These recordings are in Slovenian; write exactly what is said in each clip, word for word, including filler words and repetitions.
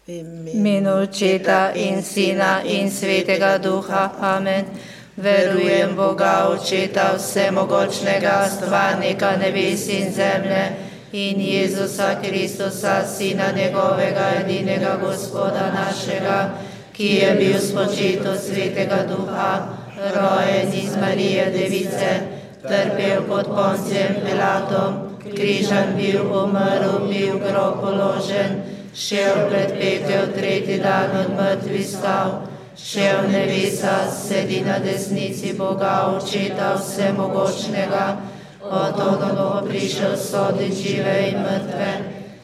V imenu Očeta in Sina in Svetega Duha. Amen. Verujem Boga, Očeta vsemogočnega, stvarnika nebes in zemlje, in Jezusa Kristusa, Sina njegovega, edinega Gospoda našega, ki je bil spočit od Svetega Duha, rojen iz Marije Device, trpel pod Poncijem Pilatom, križan bil, umrl, bil grob položen, šel pred pekel, tretji dan od mrtvih stal, šel v nebesa, sedi na desnici Boga, Očeta vsemogočnega, od tod bo prišel sodit žive in mrtve.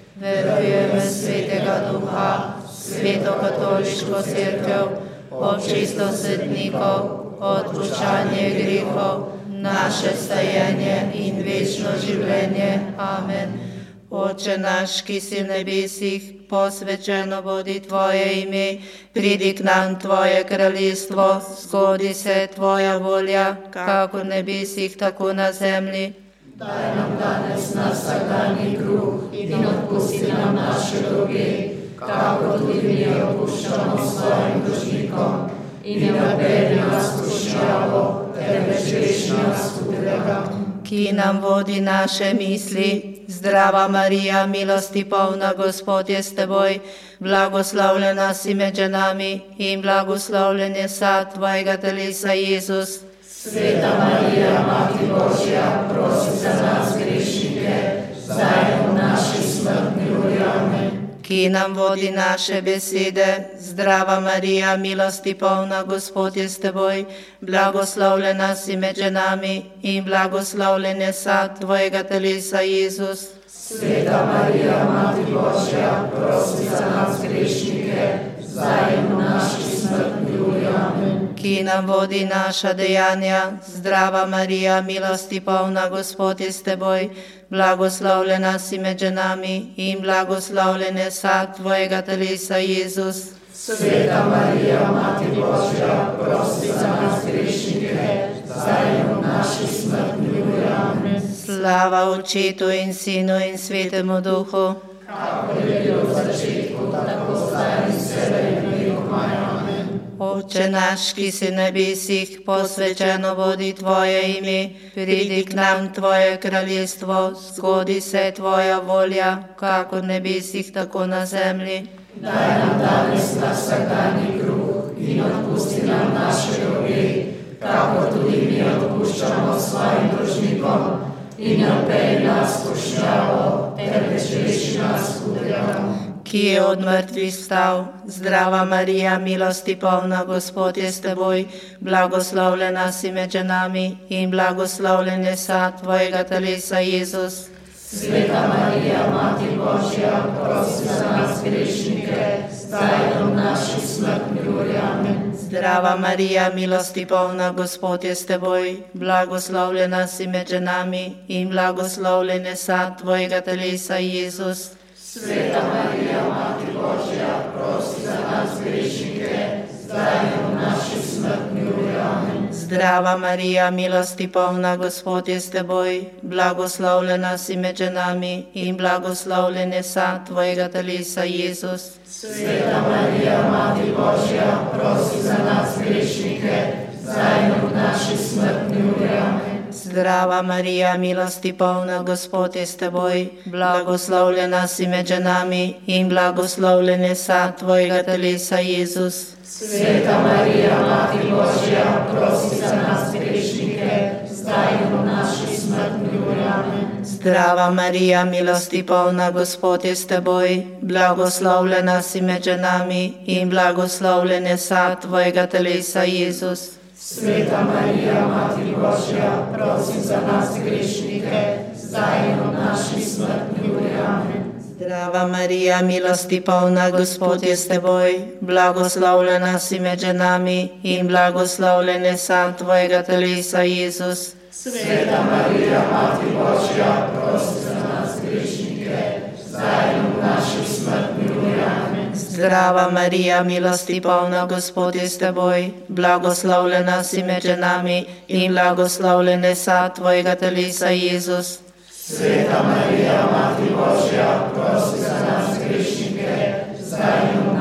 Verujem v Svetega Duha, Sveto katoliško cerkev, občisto svetnikov, odpuščanje grehov, naše stajenje in večno življenje. Amen. Oče naš, ki si v nebesih, posvečeno bodi tvoje ime, pridi k nam tvoje kraljestvo, zgodi se tvoja volja, kako v nebesih, tako na zemlji. Daj nam danes naš vsakdanji kruh in odpusti nam naše dolge, kako tudi mi odpuščamo svojim dolžnikom, in ne vpelji nas v skušnjavo, temveč reši nas hudega. Ki nam vodi naše misli. Zdrava Marija, milosti polna, Gospod je s teboj, blagoslovljena si med ženami in blagoslovljen je sad tvojega telesa, Jezus. Sveta Marija, Mati Božja, prosi za nas grešnike, zdaj in v naši smrtni uri. Amen. Ki nam vodi naše besede. Zdrava Marija, milosti polna, Gospod je s teboj, blagoslovljena si med ženami in blagoslovljen je sad tvojega telesa, Jezus. Sveta Marija, Mati Božja, prosi za nas grešnike, zdaj in v naši smrtni uri. Amen. Ki nam vodi naša dejanja. Zdrava Marija, milosti polna, Gospod je s teboj, blagoslovljena si med ženami in blagoslovljen je sad tvojega telesa, Jezus. Sveta Marija, Mati Božja, prosi za nas grešnike, zdaj in v naši smrtni uri. Amen. Slava Očetu in Sinu in Svetemu Duhu. Kako je bilo v začetku, tako zdaj in sedaj in vekomaj. Amen. Oče naš, ki si v nebesih, posvečeno bodi tvoje ime, pridi k nam tvoje kraljestvo, zgodi se tvoja volja, kako v nebesih, tako na zemlji. Daj nam danes naš vsakdanji kruh in odpusti nam naše dolge, kako tudi mi odpuščamo svojim dolžnikom, in ne vpelji nas v skušnjavo, temveč reši nas hudega. Ki je od mrtvih vstal. Zdrava Marija, milosti polna, Gospod je s teboj, blagoslovljena si med ženami in blagoslovljen je sad tvojega telesa, Jezus. Sveta Marija, Mati Božja, prosi za nas grešnike, zdaj in v naši smrtni uri. Amen. Zdrava Marija, milosti polna, Gospod je s teboj, blagoslovljena si med ženami in blagoslovljen je sad tvojega telesa, Jezus. Sveta Marija, Mati Božja, prosi za nas grešnike, zdaj in v naši smrtni uri. Amen. Zdrava Marija, milosti polna, Gospod je s teboj, blagoslovljena si med ženami in blagoslovljen je sad tvojega telesa, Jezus. Sveta Marija, Mati Božja, prosi za nas grešnike, zdaj in v naši smrtni uri. Amen. Zdrava Marija, milosti polna, Gospod je s teboj, blagoslovljena si med ženami in blagoslovljen je sad tvojega telesa, Jezus. Sveta Marija, Mati Božja, prosi za nas grešnike, zdaj in v naši smrtni uri. Amen. Zdrava Marija, milosti polna, Gospod je s teboj, blagoslovljena si med ženami in blagoslovljen je sad tvojega telesa, Jezus. Sveta Marija, Mati Božja, prosi za nas grešnike, zdaj in v naši smrtni uri. Amen. Zdrava Marija, milosti polna, Gospod je s teboj, blagoslovljena si med ženami in blagoslovljen je sad tvojega telesa, Jezus. Sveta Marija, Mati Božja, prosi za nas grešnike, zdaj in v naši smrtni uri. Amen. Zdrava Marija, milosti polna, Gospod je s teboj, blagoslovljena si med ženami in blagoslovljen je sad tvojega telesa, Jezus. Sveta Marija, Mati Božja, prosi za nas grešnike, zdaj in v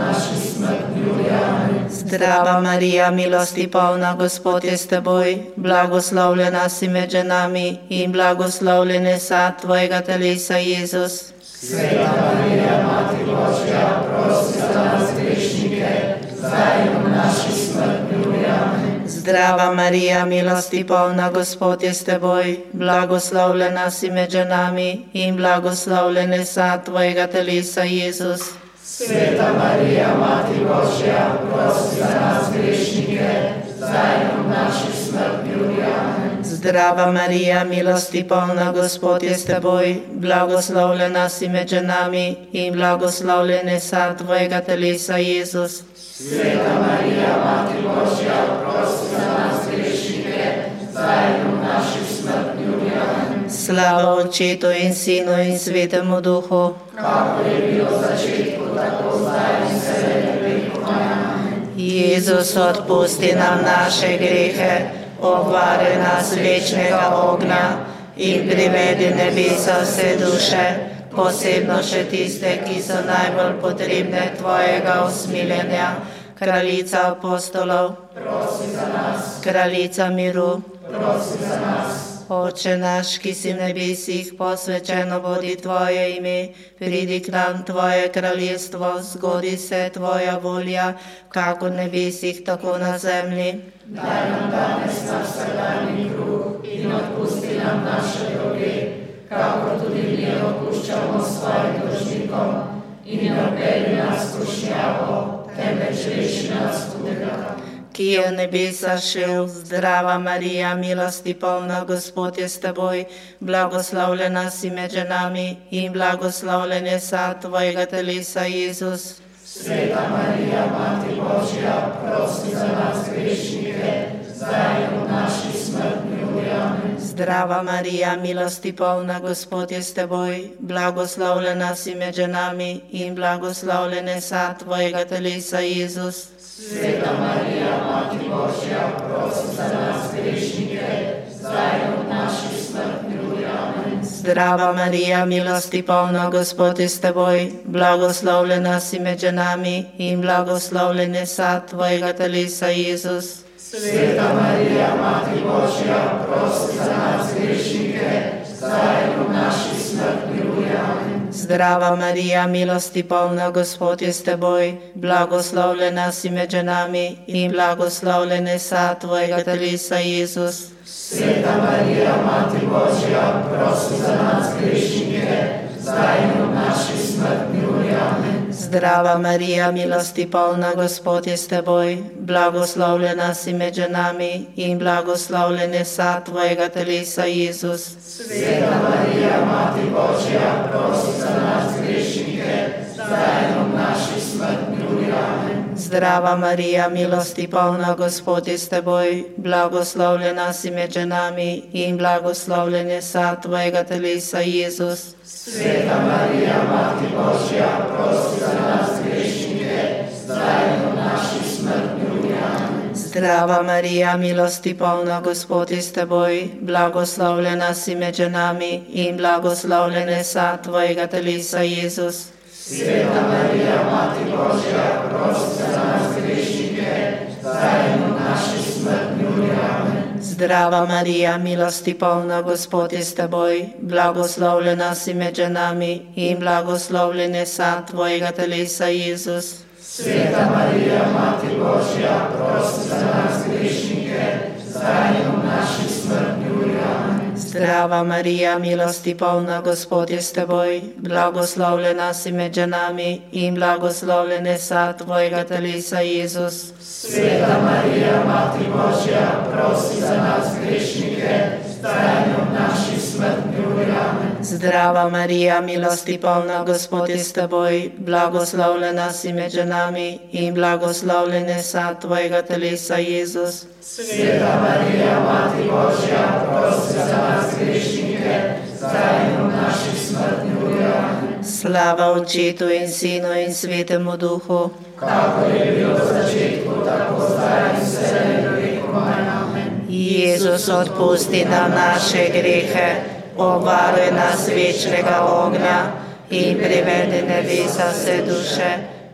Zdrava Marija, milosti polna, Gospod je s teboj, blagoslovljena si med ženami in blagoslovljen je sad tvojega telesa, Jezus. Sveta Marija, Mati Božja, prosi za nas grešnike, zdaj in v naši smrtni uri. Amen. Zdrava Marija, milosti polna, Gospod je s teboj, blagoslovljena si med ženami in blagoslovljen je sad tvojega telesa, Jezus. Sveta Marija, Mati Božja, prosi za nas grešnike, zdaj in v naši smrtni uri. Amen. Zdrava Marija, milosti polna, Gospod je s teboj, blagoslovljena si med ženami in blagoslovljen je sad tvojega telesa, Jezus. Sveta Marija, Mati Božja, prosi za nas grešnike, zdaj in v naši smrtni uri. Amen. Slava Očetu in Sinu in Svetemu Duhu, kakor je bilo v začetku, tako zdaj in vselej v vekove. Amen. Jezus, odpusti nam naše grehe, obvaruj nas večnega ognja in privedi nebesa vse duše, posebno še tiste, ki so najbolj potrebne tvojega usmiljenja. Kraljica apostolov, prosi za nas. Kraljica miru, prosi za nas. Oče naš, ki si v nebesih, posvečeno bodi tvoje ime, pridi k nam tvoje kraljestvo, zgodi se tvoja volja, kako v nebesih, tako na zemlji. Daj nam danes naš vsakdanji kruh in odpusti nam naše dolge, kakor tudi mi odpuščamo svojim dolžnikom, in ne vpelji nas v skušnjavo, temveč reši nas hudega. Ki je v nebesa šel, zdrava Marija, milosti polna, Gospod je s teboj, blagoslovljena si med ženami in blagoslovljen je sad tvojega telesa, Jezus. Sveta Marija, Mati Božja, prosi za nas grešnike, zdaj in v naši smrtni uri. Amen. Zdrava Marija, milosti polna, Gospod je s teboj, blagoslovljena si med ženami in blagoslovljen je sad tvojega telesa, Jezus. Sveta Marija, Mati Božja, prosi za nas grešnike, zdaj in v naši smrtni uri. Amen. Zdrava Marija, milosti polna, Gospod je s teboj, blagoslovljena si med ženami in blagoslovljen je sad tvojega telesa, Jezus. Sveta Marija, Mati Božja, prosi za nas grešnike, zdaj in v naši smrtni uri. Amen. Zdrava Marija, milosti polna, Gospod je s teboj, blagoslovljena si med ženami in blagoslovljen je sad tvojega telesa, Jezus. Sveta Marija, Mati Božja, prosi za nas grešnike, zdaj in v naši smrtni uri. Amen. Zdrava Marija, milosti polna, Gospod je s teboj, blagoslovljena si med ženami in blagoslovljen je sad tvojega telesa, Jezus. Sveta Marija, Mati Božja, prosi za nas grešnike, zdaj in v naši smrtni uri. Amen. Zdrava Marija, milosti polna, Gospod je s teboj, blagoslovljena si med ženami in blagoslovljen je sad tvojega telesa, Jezus. Sveta Marija, Mati Božja, prosi za nas grešnike, zdaj in v naši smrtni uri. Amen. Zdrava Marija, milosti polna, Gospod je s teboj, blagoslovljena si med ženami in blagoslovljen je sad tvojega telesa, Jezus. Sveta Marija, Mati Božja, prosi za nas grešnike, zdaj in v naši smrtni uri. Amen. Zdrava Marija, milosti polna, Gospod je s teboj, blagoslovljena si med ženami in blagoslovljen je sad tvojega telesa, Jezus. Sveta Marija, Mati Božja, prosi za nas grešnike, zdaj in v naši smrtni uri. Amen. Zdrava Marija, milosti polna, Gospod je s teboj, blagoslovljena si med ženami in blagoslovljen je sad tvojega telesa, Jezus. Sveta Marija, Mati Božja, prosi za nas grešnike, zdaj in v naši smrtni uri. Amen. Zdrava Marija, milosti polna, Gospod je s teboj, blagoslovljena si med ženami in blagoslovljen je sad tvojega telesa, Jezus. Sveta Marija, Mati Božja, prosi za nas grešnike, zdaj in v naši smrtni uri. Amen. Slava Očetu in Sinu in Svetemu Duhu, kakor je bilo v začetku, tako zdaj in vselej v vekove. Amen. Jezus, odpusti nam naše grehe, obvaruj nas večnega ognja in privedi nebesa vse duše,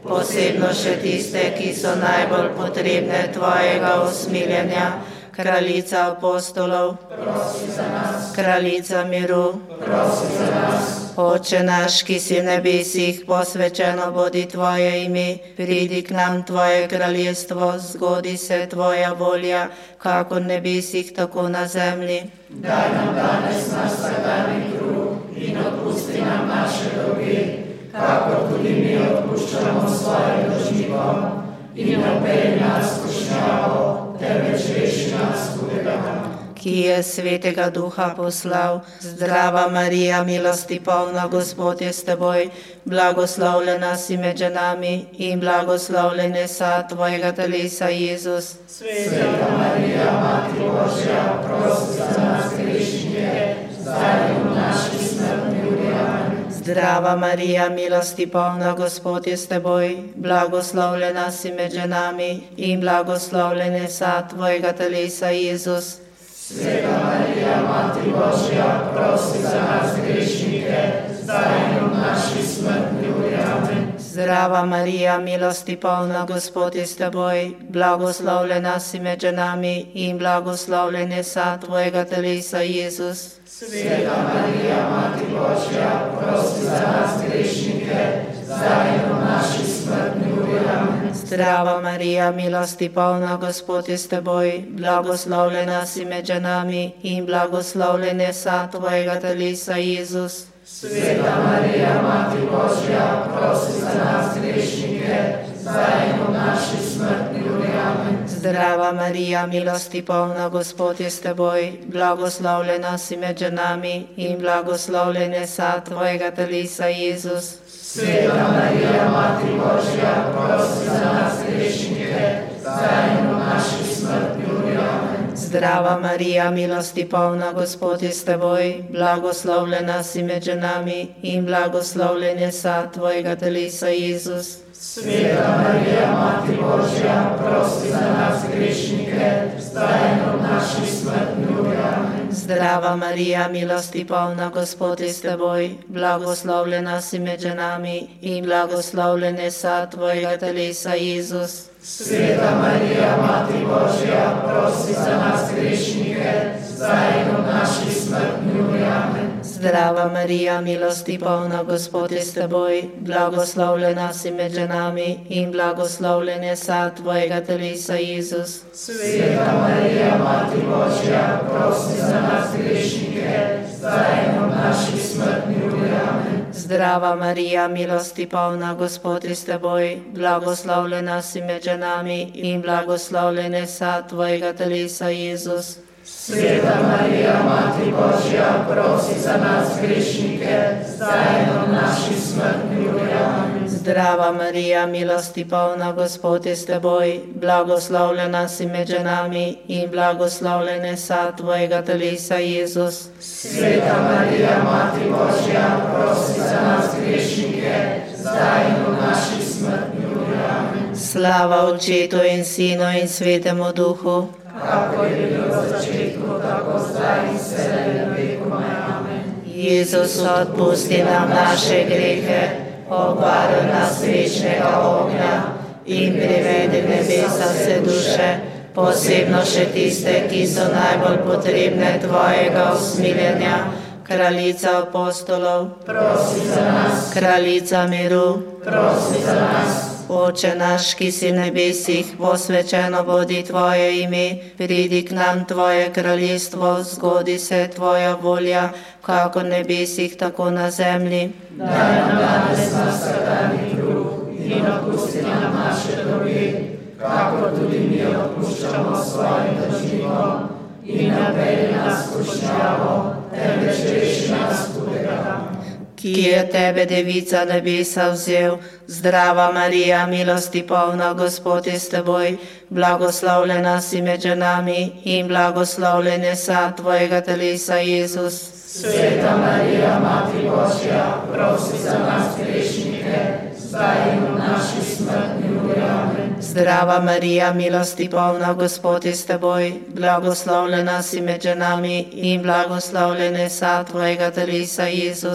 posebno še tiste, ki so najbolj potrebne tvojega usmiljenja. Kraljica apostolov, prosi za nas. Kraljica miru, prosi za nas. Oče naš, ki si v nebesih, posvečeno bodi tvoje ime, pridi k nam tvoje kraljestvo, zgodi se tvoja volja, kako v nebesih, tako na zemlji. Daj nam danes naš vsakdanji kruh in odpusti nam naše dolge, kakor tudi mi odpuščamo svojim dolžnikom, in ne vpelji nas v skušnjavo, temveč reši nas hudega. Ki je svetega Duha poslal. Zdrava Marija, milosti polna, Gospod je s teboj, blagoslovljena si med ženami in blagoslovljen je sad tvojega telesa, Jezus. Sveta Marija, Mati Božja, prosi za nas grešnike, zdaj in v naši smrtni uri. Amen. Zdrava Marija, milosti polna, Gospod je s teboj, blagoslovljena si med ženami in blagoslovljen je sad tvojega telesa, Jezus. Sveta Marija, Mati Božja, prosi za nas grešnike, zdaj in v naši smrtni uri. Amen. Zdrava Marija, milosti polna, Gospod je s teboj, blagoslovljena si med ženami in blagoslovljen je sad tvojega telesa, Jezus. Sveta Marija, Mati Božja, prosi za nas grešnike, zdaj in v naši smrtni uri. Amen. Zdrava Marija, milosti polna, Gospod je s teboj, blagoslovljena si med ženami in blagoslovljen je sad tvojega telesa, Jezus. Sveta Marija, Mati Božja, prosi za nas grešnike, zdaj in v naši smrtni uri. Amen. Zdrava Marija, milosti polna, Gospod je s teboj, blagoslovljena si med ženami in blagoslovljen je sad tvojega telesa, Jezus. Sveta Marija, Mati Božja, prosi za nas grešnike, zdaj in v naši smrtni uri. Amen. Zdrava Marija, milosti polna, Gospod je s teboj, blagoslovljena si med ženami in blagoslovljen je sad tvojega telesa, Jezus. Sveta Marija, Mati Božja, prosi za nas grešnike, zdaj in v naši smrtni uri. Amen. Zdrava Marija, milosti polna, Gospod je s teboj, blagoslovljena si med ženami in blagoslovljen je sad tvojega telesa, Jezus. Sveta Marija, Mati Božja, prosi za nas grešnike, zdaj in v naši smrtni uri. Amen. Zdrava Marija, milosti polna, Gospod je s teboj, blagoslovljena si med ženami in blagoslovljen je sad tvojega telesa, Jezus. Sveta Marija, Mati Božja, prosi za nas grešnike, zdaj in v naši smrtni uri. Amen. Zdrava Marija, milosti polna, Gospod je s teboj, blagoslovljena si med ženami in blagoslovljen je sad tvojega telesa, Jezus. Sveta Marija, Mati Božja, prosi za nas grešnike, zdaj in v naši smrtni uri. Amen. Zdrava Marija, milosti polna, Gospod je s teboj, blagoslovljena si med ženami in blagoslovljen je sad tvojega telesa, Jezus. Sveta Marija, Mati Božja, prosi za nas grešnike, zdaj in v naši smrtni uri. Amen. Slava Očetu in Sinu in Svetemu Duhu, kako je bilo v začetku, tako zdaj in vselej na vekomaj. Amen. Jezus, odpusti nam naše grehe, obvaruj nas večnega ognja in privedi v nebesa vse duše, posebno še tiste, ki so najbolj potrebne tvojega usmiljenja. Kraljica apostolov, prosi za nas. Kraljica miru, prosi za nas. Oče naš, ki si v nebesih, posvečeno bodi tvoje ime, pridi k nam tvoje kraljestvo, zgodi se tvoja volja, kako v nebesih, tako na zemlji. Daj nam danes naš vsakdanji kruh in odpusti nam naše dolge, kakor tudi mi odpuščamo svojim dolžnikom, in ne vpelji nas v skušnjavo, temveč reši nas hudega. Ki je tebe, devica nebesa, vzel. Zdrava Marija, milosti polna, Gospod je s teboj, blagoslovljena si med ženami in blagoslovljen je sad tvojega telesa, Jezus. Sveta Marija, Mati Božja, prosi za nas grešnike, zdaj in v naši smrtni uri. Amen. Zdrava Marija, milosti polna, Gospod je s teboj, blagoslovljena si med ženami in blagoslovljen je sad tvojega telesa, Jezus.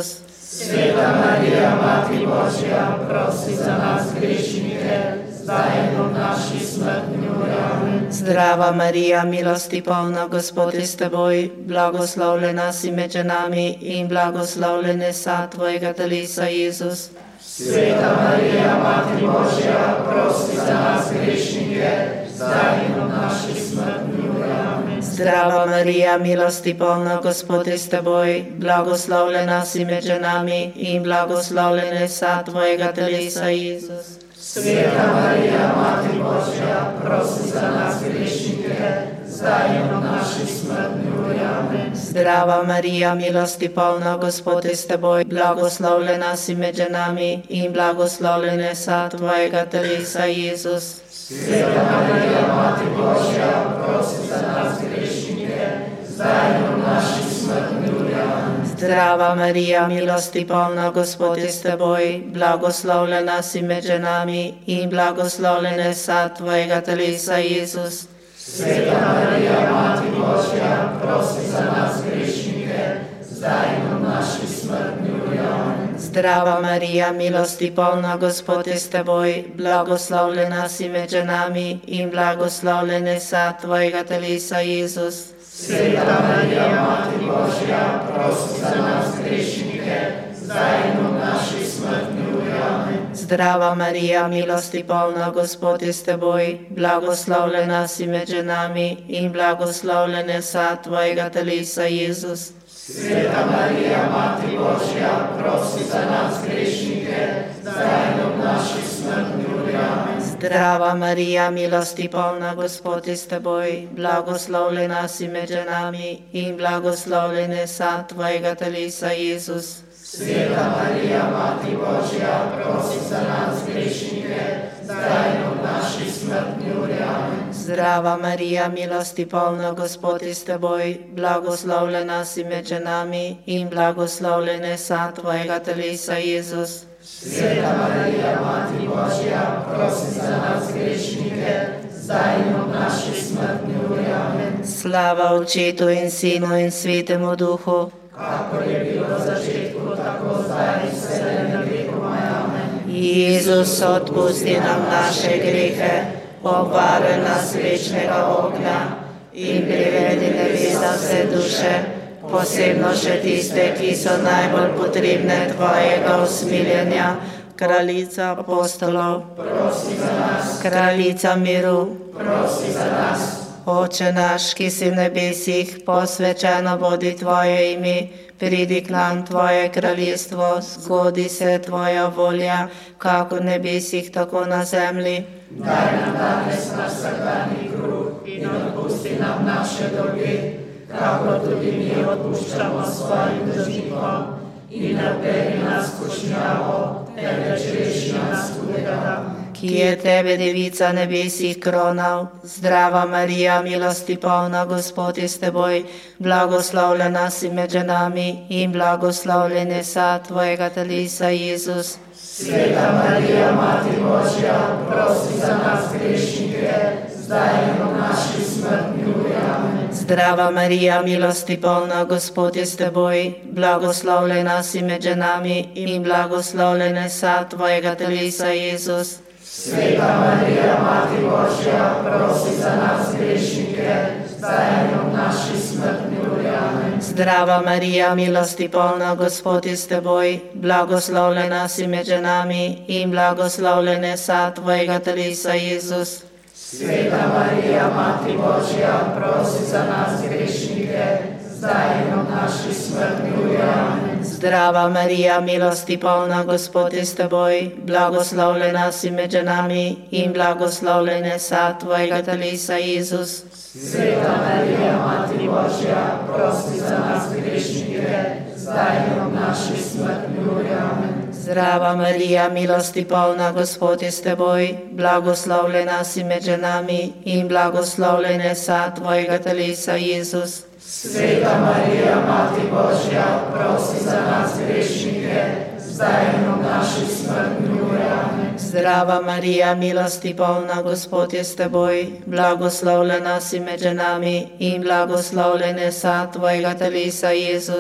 Sveta Marija, Mati Božja, prosi za nas grešnike, zdaj in v naši smrtni uri. Amen. Zdrava Marija, milosti polna, Gospod je s teboj, blagoslovljena si med ženami in blagoslovljen je sad tvojega telesa, Jezus. Sveta Marija, Mati Božja, prosi za nas grešnike, zdaj in v naši smrtni uri. Amen. Zdrava Marija, milosti polna, Gospod je s teboj, blagoslovljena si med ženami in blagoslovljen je sad tvojega telesa, Jezus. Sveta Marija, Mati Božja, prosi za nas grešnike, zdaj in v naši smrtni uri. Amen. Zdrava Marija, milosti polna, Gospod je s teboj, blagoslovljena si med ženami in blagoslovljen je sad tvojega telesa, Jezus. Sveta Marija, Mati Božja, prosi za nas grešnike, zdaj in v naši smrtni uri. Amen. Zdrava Marija, milosti polna, Gospod je s teboj, blagoslovljena si med ženami in blagoslovljen je sad tvojega telesa, Jezus. Sveta Marija, Mati Božja, prosi za nas grešnike, zdaj in v naši smrtni uri. Amen. Zdrava Marija, milosti polna, Gospod je s teboj, blagoslovljena si med ženami in blagoslovljen je sad tvojega telesa, Jezus. Sveta Marija, Mati Božja, prosi za nas grešnike, zdaj in v naši smrtni uri. Amen. Zdrava Marija, milosti polna, Gospod je s teboj, blagoslovljena si med ženami in blagoslovljen je sad tvojega telesa, Jezus. Sveta Marija, Mati Božja, prosi za nas grešnike, zdaj in v naši smrtni uri. Amen. Zdrava Marija, milosti polna, Gospod je s teboj, blagoslovljena si med ženami in blagoslovljen je sad tvojega telesa, Jezus. Sveta Marija, Mati Božja, prosi za nas grešnike, zdaj in v naši smrtni uri. Amen. Zdrava Marija, milosti polna, Gospod je s teboj, blagoslovljena si med ženami in blagoslovljen je sad tvojega telesa, Jezus. Sveta Marija, Mati Božja, prosi za nas grešnike, zdaj in v naši smrtni uri. Amen. Slava Očetu in Sinu in Svetemu Duhu, kakor je bilo v začetku, tako zdaj in vselej na vekoma. Amen. Jezus, odpusti nam naše grehe, obvaruj nas večnega ognja in privedi nebesa vse duše, posebno še tiste, ki so najbolj potrebne tvojega usmiljenja. Kraljica apostolov, prosi za nas. Kraljica miru, prosi za nas. Oče naš, ki si v nebesih, posvečeno bodi tvoje ime, pridi k nam tvoje kraljestvo, zgodi se tvoja volja, kako v nebesih, tako na zemlji. Daj nam danes naš vsakdanji kruh in odpusti nam naše dolge, kako tudi mi odpuščamo svojim dolžnikom, in ne vpelji nas v skušnjavo, temveč reši nas hudega. Ki je tebe, devica nebesih, kronal, zdrava Marija, milosti polna, Gospod je s teboj, blagoslovljena si med ženami in blagoslovljen je sad tvojega telesa, Jezus. Sveta Marija, Mati Božja, prosi za nas grešnike, zdaj in v naši smrtni uri. Amen. Zdrava Marija, milosti polna, Gospod je s teboj, blagoslovljena si med ženami in blagoslovljen je sad tvojega telesa, Jezus. Sveta Marija, Mati Božja, prosi za nas grešnike, zdaj in v naši smrtni uri. Amen. Zdrava Marija, milosti polna, Gospod je s teboj, blagoslovljena si med ženami in blagoslovljen je sad tvojega telesa, Jezus. Sveta Marija, Mati Božja, prosi za nas grešnike, zdaj in v naši smrtni uri. Amen. Zdrava Marija, milosti polna, Gospod je s teboj, blagoslovljena si med ženami in blagoslovljen je sad tvojega telesa, Jezus. Sveta Marija, Mati Božja, prosi za nas grešnike, zdaj in v naši smrtni uri. Amen. Zdrava Marija, milosti polna, Gospod je s teboj, blagoslovljena si med ženami in blagoslovljen je sad tvojega telesa, Jezus. Sveta Marija, Mati Božja, prosi za nas grešnike, zdaj in v naši smrtni uri. Amen. Zdrava Marija, milosti polna, Gospod je s teboj, blagoslovljena si med ženami in blagoslovljen je sad tvojega telesa, Jezus.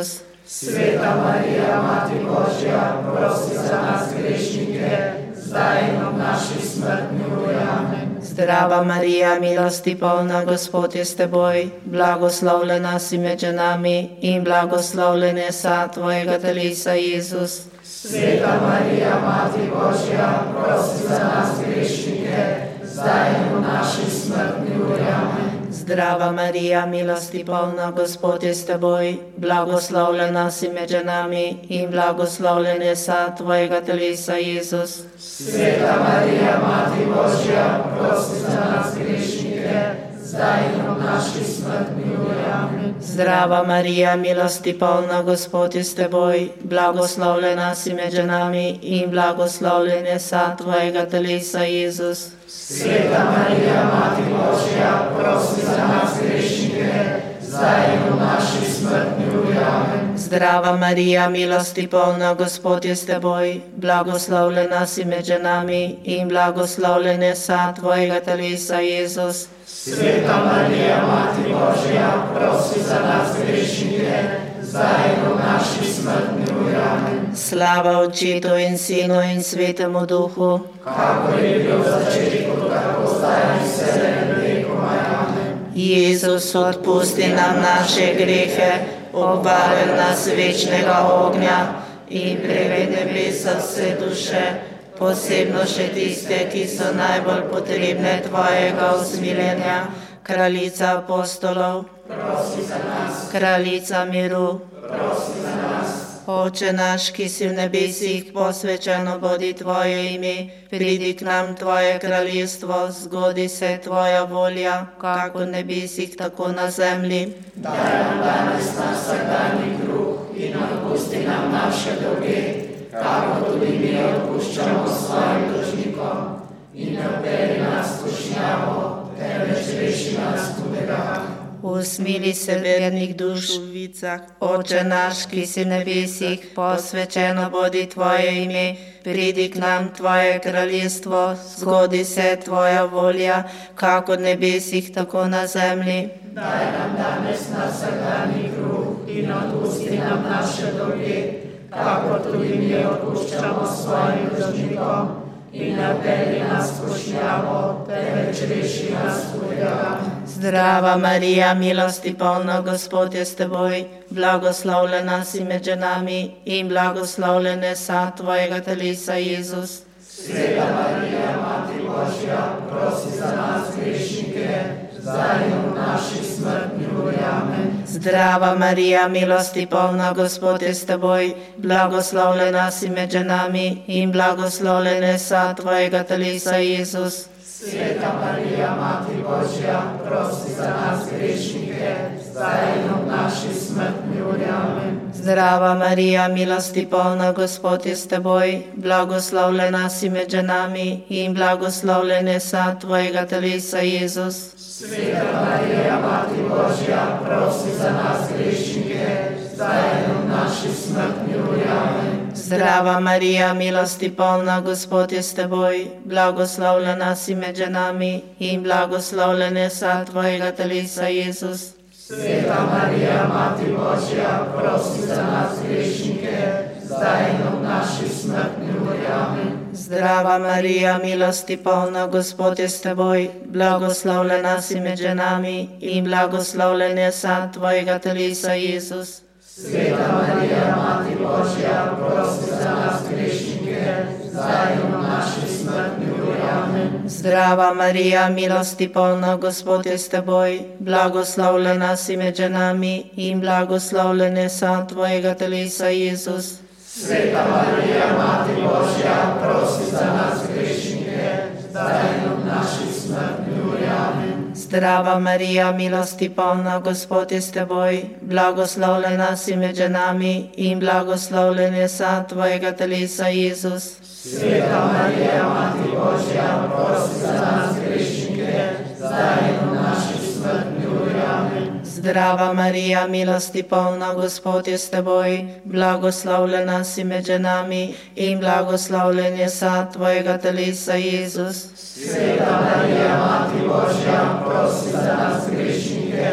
Sveta Marija, Mati Božja, prosi za nas grešnike, zdaj in ob naši smrtni uri. Amen. Zdrava Marija, milosti polna, Gospod je s teboj, blagoslovljena si med ženami in blagoslovljen je sad tvojega telesa, Jezus. Sveta Marija, Mati Božja, prosi za nas grešnike, zdaj in v naši smrtni uri. Amen. Zdrava Marija, milosti polna, Gospod je s teboj, blagoslovljena si med ženami in blagoslovljen je sad tvojega telesa, Jezus. Sveta Marija, Mati Božja, prosi za nas grešnike, zdaj in v naši smrtni uri. Amen. Zdrava Marija, milosti polna, Gospod je s teboj, blagoslovljena si med ženami in blagoslovljen je sad tvojega telesa, Jezus. Sveta Marija, Mati Božja, prosi za nas grešnike, zdaj in v naši smrtni uri. Amen. Zdrava Marija, milosti polna, Gospod je s teboj, blagoslovljena si med ženami in blagoslovljen je sad tvojega telesa, Jezus. Sveta Marija, Mati Božja, prosi za nas grešnike, zdaj in v naši smrtni uri. Amen. Slava Očetu in Sinu in Svetemu Duhu, kakor je bil v začetku, tako zdaj in vselej in vekomaj. Amen. Jezus, odpusti nam naše grehe, obvaruj nas večnega ognja in prevedi nebesa vse duše, posebno še tiste, ki so najbolj potrebne tvojega usmiljenja. Kraljica apostolov, prosi za nas. Kraljica miru, prosi za nas. Oče naš, ki si v nebesih, posvečeno bodi tvoje ime, pridi k nam tvoje kraljestvo, zgodi se tvoja volja, kako v nebesih, tako na zemlji. Daj nam danes naš vsakdanji kruh in odpusti nam naše dolge, kako tudi mi odpuščamo svojim dolžnikom. In ne vpelji nas v skušnjavo, temveč reši nas hudega. Usmili se vernih duš v vicah, Oče naš, ki si v nebesih, posvečeno bodi tvoje ime, pridi k nam tvoje kraljestvo, zgodi se tvoja volja, kako v nebesih, tako na zemlji. Daj nam danes naš vsakdanji kruh in odpusti nam naše dolge, kako tudi mi odpuščamo svojim dolžnikom. In ne vpelji nas v skušnjavo, temveč reši nas hudega. Zdrava Marija, milosti polna, Gospod je s teboj, blagoslovljena si med ženami in blagoslovljen je sad tvojega telesa, Jezus. Sveta Marija, Mati Božja, prosi za nas grešnike, zdaj in v naši smrtni uri. Amen. Zdrava Marija, milosti polna, Gospod je s teboj, blagoslovljena si med ženami in blagoslovljen je sad tvojega telesa, Jezus. Sveta Marija, Mati Božja, prosi za nas grešnike, zdaj in v naši smrtni uri. Amen. Zdrava Marija, milosti polna, Gospod je s teboj, blagoslovljena si med ženami in blagoslovljen je sad tvojega telesa, Jezus. Sveta Marija, Mati Božja, prosi za nas grešnike, zdaj in v naši smrtni uri. Amen. Zdrava Marija, milosti polna, Gospod je s teboj, blagoslovljena si med ženami in blagoslovljen je sad tvojega telesa, Jezus. Sveta Marija, Mati Božja, prosi za nas grešnike, zdaj in v naši smrtni uri. Amen. Zdrava Marija, milosti polna, Gospod je s teboj, blagoslovljena si med ženami in blagoslovljen je sad tvojega telesa, Jezus. Sveta Marija, Mati Božja, prosi za nas grešnike, zdaj in v naši smrtni uri. Amen. Zdrava Marija, milosti polna, Gospod je s teboj, blagoslovljena si med ženami in blagoslovljen je sad tvojega telesa, Jezus. Sveta Marija, Mati Božja, prosi za nas grešnike, zdaj in v naši smrtni uri. Amen. Zdrava Marija, milosti polna, Gospod je s teboj, blagoslovljena si med ženami in blagoslovljen je sad tvojega telesa, Jezus. Sveta Marija, Mati Božja, prosi za nas grešnike, zdaj in v naši smrtni uri. Amen. Zdrava Marija, milosti polna, Gospod je s teboj, blagoslovljena si med ženami in blagoslovljen je sad tvojega telesa, Jezus. Sveta Marija, Mati Božja, prosi za nas grešnike,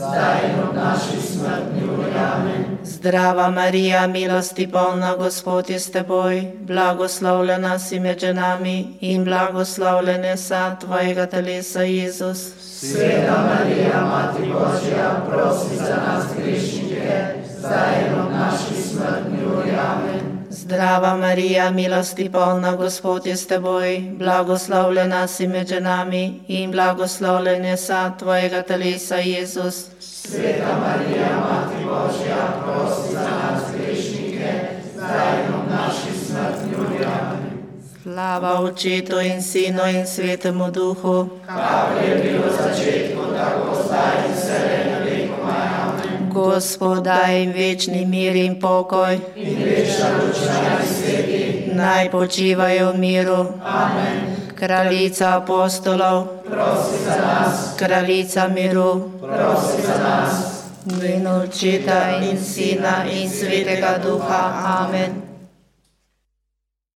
zdaj in ob naši smrtni uri. Amen. Zdrava Marija, milosti polna, Gospod je s teboj, blagoslovljena si med ženami in blagoslovljen je sad tvojega telesa, Jezus. Sveta Marija, Mati Božja, prosi za nas grešnike, zdaj in ob naši smrtni uri. Amen. Zdrava Marija, milosti polna, Gospod je s teboj, blagoslovljena si med ženami in blagoslovljen je sad tvojega telesa, Jezus. Sveta Marija, Mati Božja, prosi za nas grešnike, zdaj in ob naši smrtni uri. Amen. Slava Očetu in Sinu in Svetemu Duhu, kakor je bilo v začetku, tako zdaj in vselej na vekomaj. Amen. Gospod, daj jim večni mir in pokoj, in večna luč na sveti, naj počivajo v miru. Amen. Kraljica apostolov, prosi za nas. Kraljica miru, prosi za nas. V imenu Očeta in Sina in Svetega Duha. Amen.